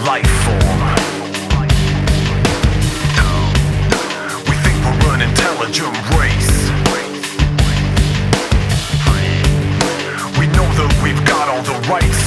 life form. We think we're an intelligent race. We know that we've got all the rights